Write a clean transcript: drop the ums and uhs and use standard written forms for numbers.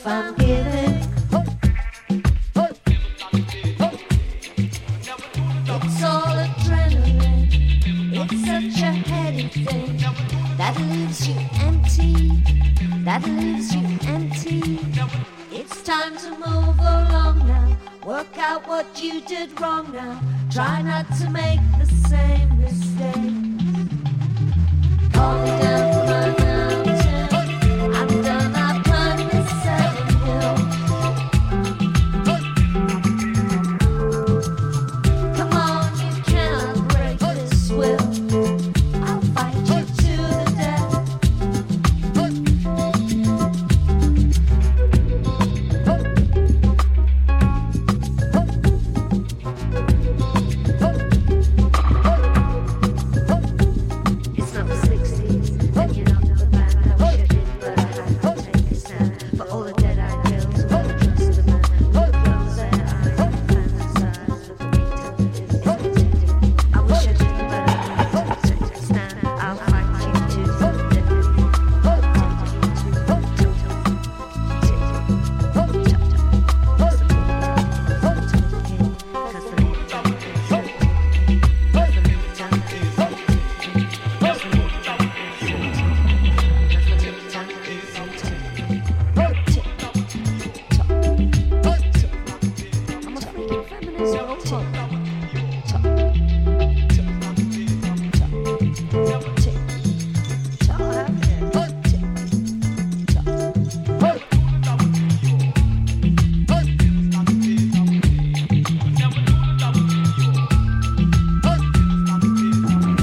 if I'm giving. It's all adrenaline. It's such a heady thing that leaves you empty. That leaves you empty. It's time to move along now. Work out what you did wrong now. Try not to make the same mistake.